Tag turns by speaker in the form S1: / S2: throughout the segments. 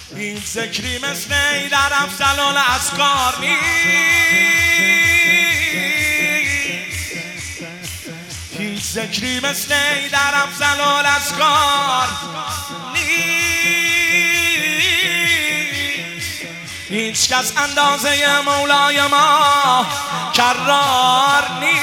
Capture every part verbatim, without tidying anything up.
S1: هیچ ذکری مثل ای در افضل الاسکار نیست، هیچ ذکری مثل ای در افضل الاسکار نیست، هیچ کس اندازه مولای ما کرار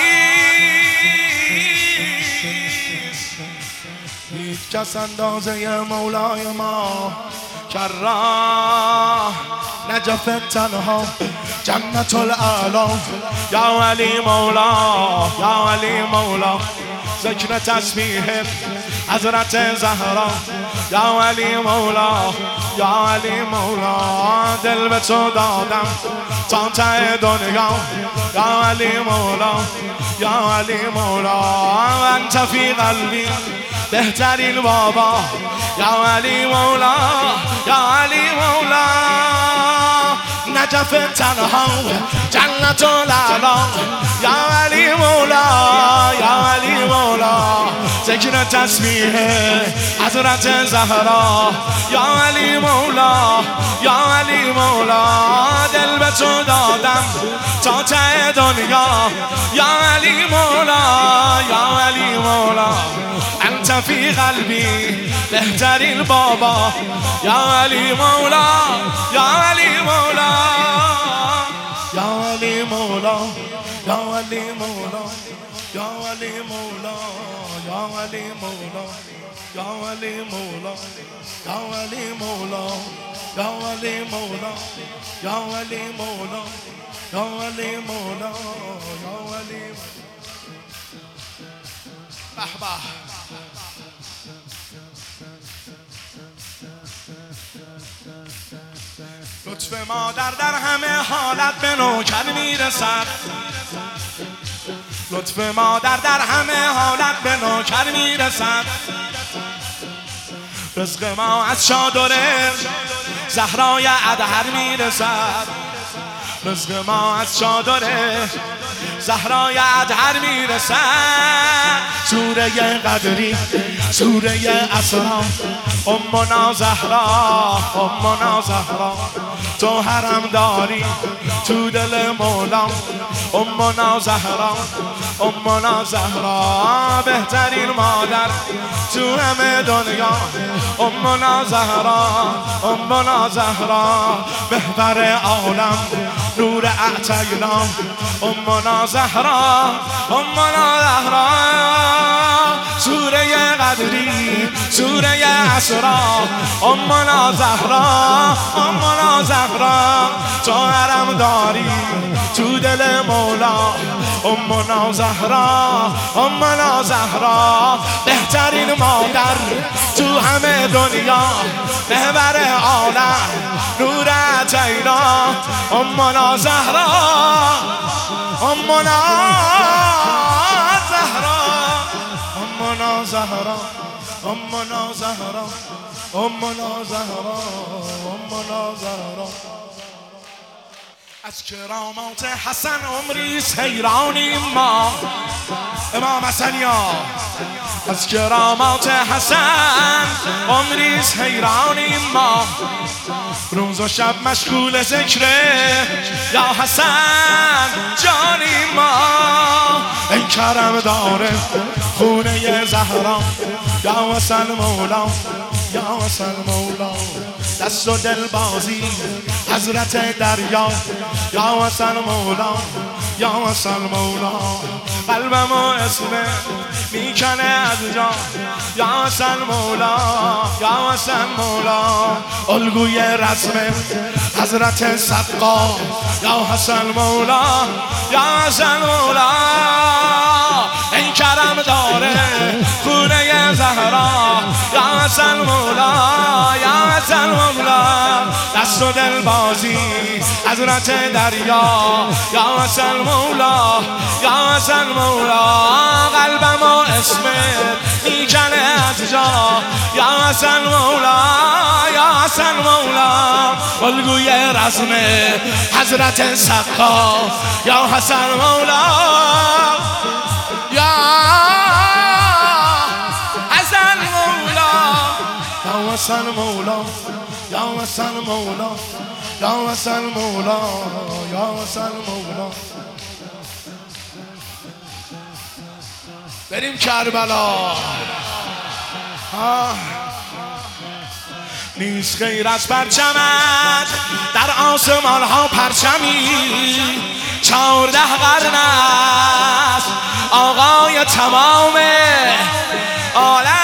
S1: نیست، هیچ کس اندازه مولای ما کرار. نجف تنها جنت الاعلا یا علی مولا یا علی مولا، ذکر تسبیح حضرت زهرا یا علی مولا یا علی مولا. دل به تو دادم تا ته دنیا یا علی مولا یا علی مولا. انت فی قلبی بهترین بابا یا علی مولا یا علی مولا. نجف تنها جنت الاعلا یا علی مولا یا علی مولا، ذکر تسبیح حضرت زهرا یا علی مولا یا علی مولا. دل به تو دادم تا ته دنیا یا علی مولا یا علی مولا. انت فی قلبی بهترین بابا یا علی مولا یا علی مولا یا علی مولا یا علی مولا یا علی مولا یا علی مولا یا علی مولا یا علی مولا یا علی مولا یا علی مولا یا علی مولا یا علی. به به لطف مادر در همه حالت به نوکر میرسد، لطف مادر در همه حالت به نوکر میرسد. رزق ما از چادره زهرای ادهر میرسد، رزق ما از چادره زهرای ادهر میرسد. سوره قدری سوره اسرا امنا زهرا امنا زهرا، تو حرم داری تو دل مولا امنا زهرا امنا زهرا. بهترین مادر تو همه دنیا امنا زهرا امنا زهرا. بهتر عالم نور اعتینا امنا زهرا امنا زهرا. سوره قدری سوره اسرا امنا زهرا امنا زهرا، تو حرم داری تو دل مولا امنا زهرا امنا زهرا. بهترین مادر تو همه دنیا محور عالم نور عطینا امنا زهرا امنا زهرا امنا زهرا امنا زهرا امنا زهرا امنا زهرا. از کرامات حسن عمری حیرانیم ما امام حسنیا، از کرامات حسن عمری حیرانیم ما. روز و شب مشغول ذکره یا حسن جانیم ما. ای کرم داره خونه زهرا یا حسن مولا یا حسن مولا. دست و دل بازی حضرت دریا یا حسن مولا یا حسن مولا. قلبم و اسمه میکنه از جا یا حسن مولا یا حسن مولا. الگوی رسم حضرت سقا یا حسن مولا یا حسن مولا. این کرم داره خونه زهرا یا حسن مولا یا حسن مولا. دست و دل بازی حضرت دریا یا حسن مولا یا حسن مولا. قلبم و اسمت میکنه از جا یا حسن مولا یا حسن مولا. الگوی رسم حضرت سقا یا حسن مولا یا حسن مولا یا حسن مولا
S2: یا وصل مولا یا وصل مولا یا وصل مولا. بریم کربلا. آه.
S1: نیست غیر از پرچمت در آسمان ها پرچمی، چهارده قرن است آقای تمام عالمی.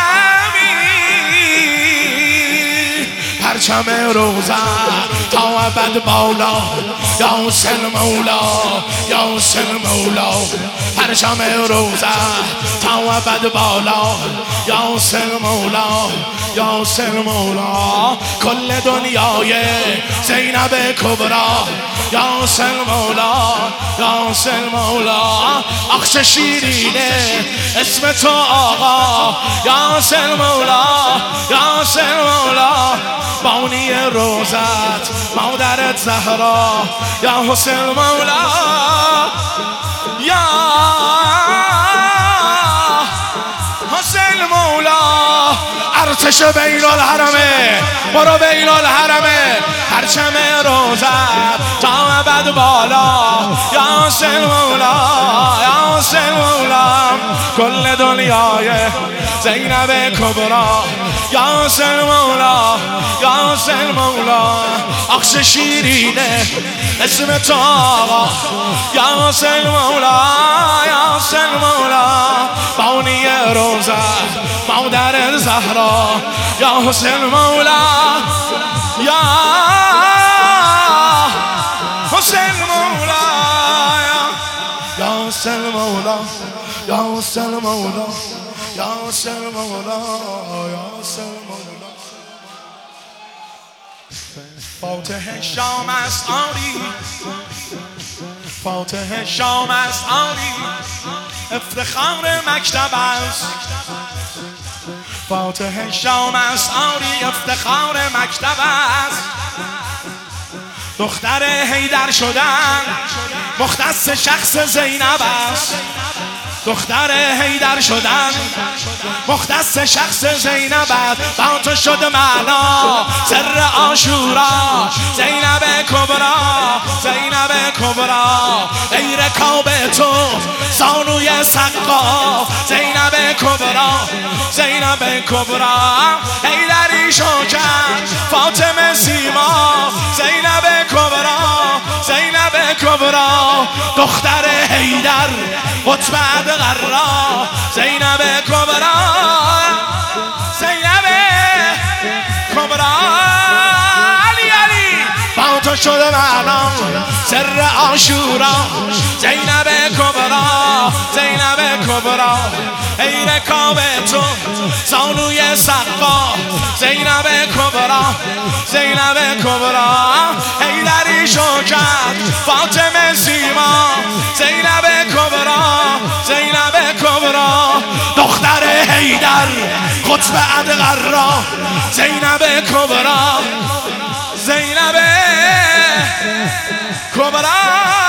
S2: پرچم روزت تا ابد بالا یا حسین مولا یا حسین مولا. پرچم روزت تا ابد بالا یا حسین مولا یا حسین مولا. کل دنیای زینب کبرا یا حسین مولا یا حسین مولا. اخش شیرینه اسم تو آقا یا حسین مولا یا حسین مولا. بانی روزت مادرت زهرا یا حسین مولا یا حسین مولا. ارتش بین الحرمه برو بین الحرمه. پرچم روزت تا ابد بالا یا حسین مولا یا حسین مولا. کل دنیای زینب کبرا یا حسین مولا یا حسین مولا. اخش شیرینه اسم تو آقا یا حسین مولا یا حسین مولا. بانی روزت مادر زهرا یا حسین مولا یا حسین مولا یا حسین مولا یا حسین مولا یا حسین مولا یا حسین مولا.
S1: فاتح شام است آری، فاتح شام است آری، افتخار مکتب است. فاتح شام است آری، افتخار مکتب است. دختر حیدر شدن مختص شخص زینب است. دختر حیدر شدن مختص شخص زینب است. با تو شد معنا سر عاشورا زینب کبرا زینب کبرا. غیر کعبه تو زانوی سقا زینب کبرا زینب کبرا. حیدری شوکت فاطمه سیما زینب کبرا زینب کبرا. دختر حیدر قطب قرا زینب کبرا زینب کبرا. علی علی با تو شده معنا سر عاشورا زینب کبرا زینب کبرا. غیر کعبه تو زانوی سقا زینب کبرا زینب کبرا. حیدری شوکت فاطمه سیما زینب کبرا زینب کبرا. دختر حیدر قطب ادغرا زینب کبرا زینب کبرا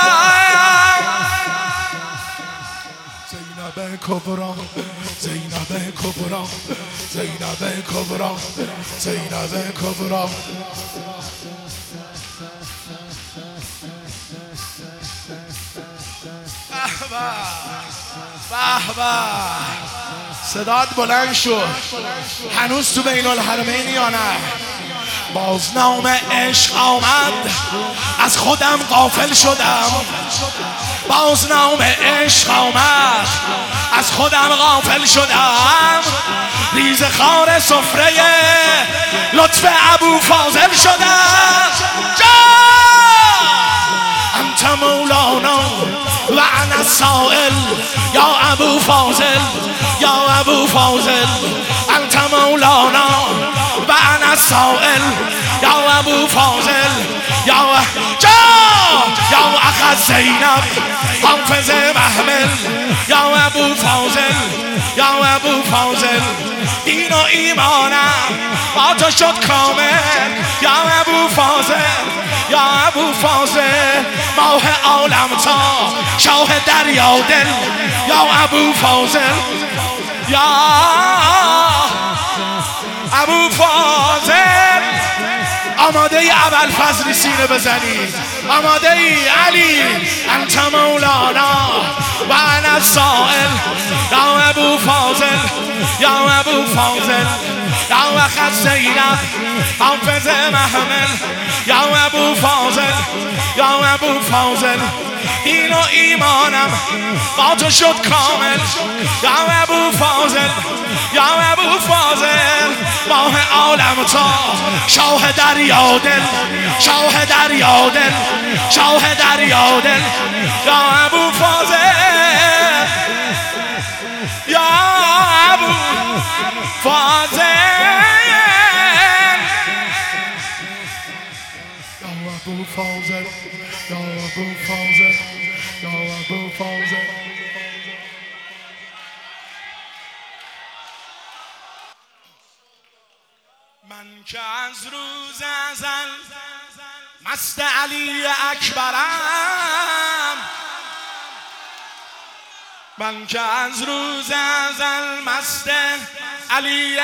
S1: زینب کبرا زینب کبرا زینب کبرا زینب کبرا. به به صدات بلند شد. هنوز تو بین الحرمین یا نه؟ باز نام عشق آمد از خودم غافل شدم. باز نام عشق آمد از خودم غافل شدم. ریز خار سفره لطف ابو فاضل شدم. انت مولانا و انا السائل یا ابو فاضل یا ابو فاضل. انت مولانا و انا السائل یا ابو فاضل یا جا یا اخ زینب حافظ محمل یا ابو فاضل یا ابو فاضل. دین و ایمانم با تو شد کامل یا ابو فاضل یا ابو فاضل. ماه عالم تا شاه دریا دل یا ابو فاضل یا ابو فاضل آماده ای ابوالفضل سینه بزنید؟ آماده ای علی؟ انت مولانا و انا السائل یا ابو فاضل یا ابو فاضل یا وقت زینب حافظ محمل یا ابو فاضل یا ابو فاضل این و ایمانم با تو شد کامل یا ابو فاضل یا ابو فاضل ماه عالم تا شاه دریا دل شاه دریا دل شاه دریا دل یا ابو فاضل یا ابو فاضل
S2: یا ابو فاضل یا ابو فاضل یا ابو فاضل.
S1: من که از روز ازل مست علی اکبرم من که از روز ازل مست علی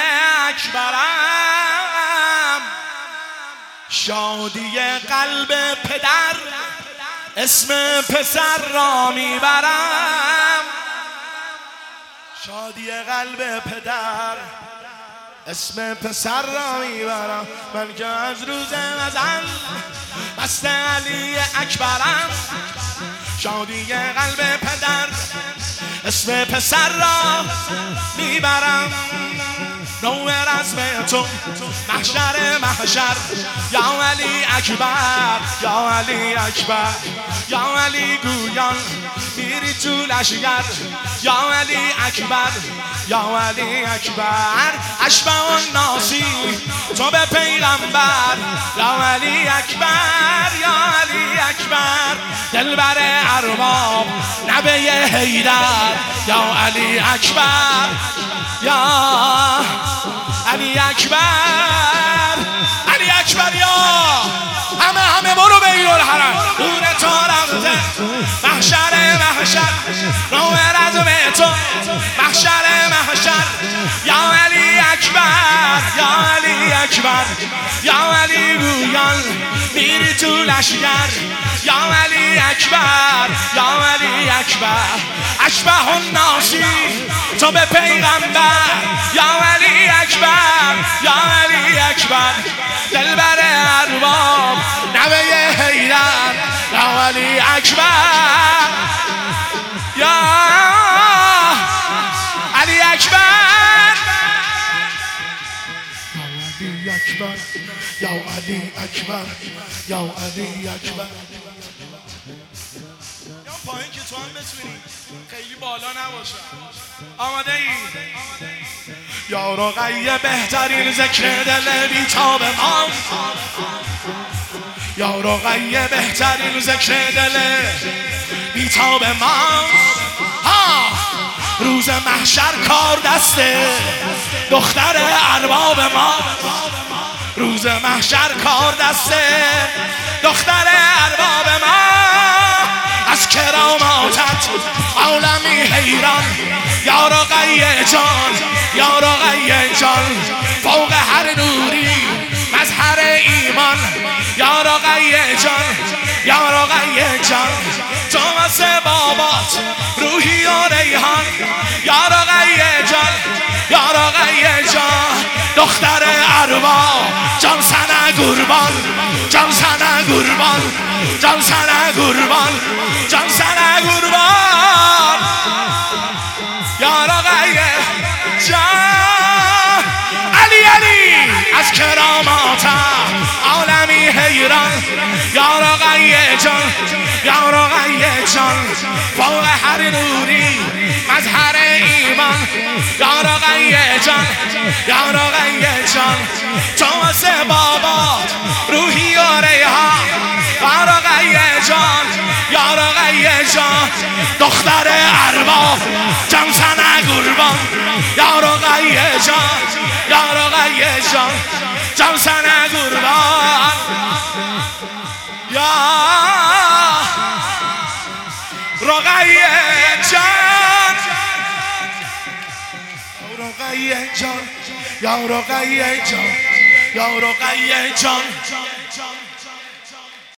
S1: اکبرم شادی قلب پدر اسم پسر را میبرم شادی قلب پدر اسم پسر را میبرم من که از روز ازل مست علی اکبرم شادی قلب پدر اسم پسر را میبرم نور از تو محشر محشر یا علی اکبر یا علی اکبر یا علی گویان میری تو لشگر یا علی اکبر یا علی اکبر اشبه الناسی تو به پیغمبر یا علی اکبر یا علی اکبر دلبر ارباب نبی حیدر یا علی اکبر یا علی اکبر علی اکبر یا همه همه برو به ایران حرم دور تا رفته محشر محشر نور از تو محشر محشر یا علی اکبر یا علی اکبر یا علی گویان میری تو لشگر یا علی اکبر یا علی اکبر اشبه الناسی تو به پیغمبر یا علی اکبر یا علی اکبر دلبر ارباب نبی حیدر یا علی اکبر یا علی اکبر
S2: یا علی اکبر یا علی اکبر یا علی اکبر.
S1: یا پایین که تو هم بتونی خیلی بالا نباشه. آماده ای؟ یا رقیه بهترین ذکر دل بیتاب ما یا رقیه بهترین ذکر دل بیتاب ما ها روز محشر کار دسته دختر ارباب ما روز محشر کار دسته دختر ارباب ما از کراماتت عالمی حیران یا رقیه جان یا رقیه جان فوق هر نوری مظهر ایمان یا رقیه جان یا رقیه جان تو واسه بابات روحی و ریحان یا رقیه جان یا رقیه جان دختر ارباب جان سنه قربان جان سنه قربان جان سنه قربان جان سنه قربان یا رقیه جان علی علی از کراماتم عالمی حیران یا رقیه جان یا رقیه جان فوق هر نوری مظهر ایمان یا رقیه جان یا رقیه جان تو واسه بابات روحی و ریحان یا رقیه جان یا رقیه جان دختر ارباب جان سنه قربان یا رقیه جان یا رقیه جان جان سنه قربان یا رقیه جان
S2: رقیه جان یا رقیه جان
S1: یا رقیه جان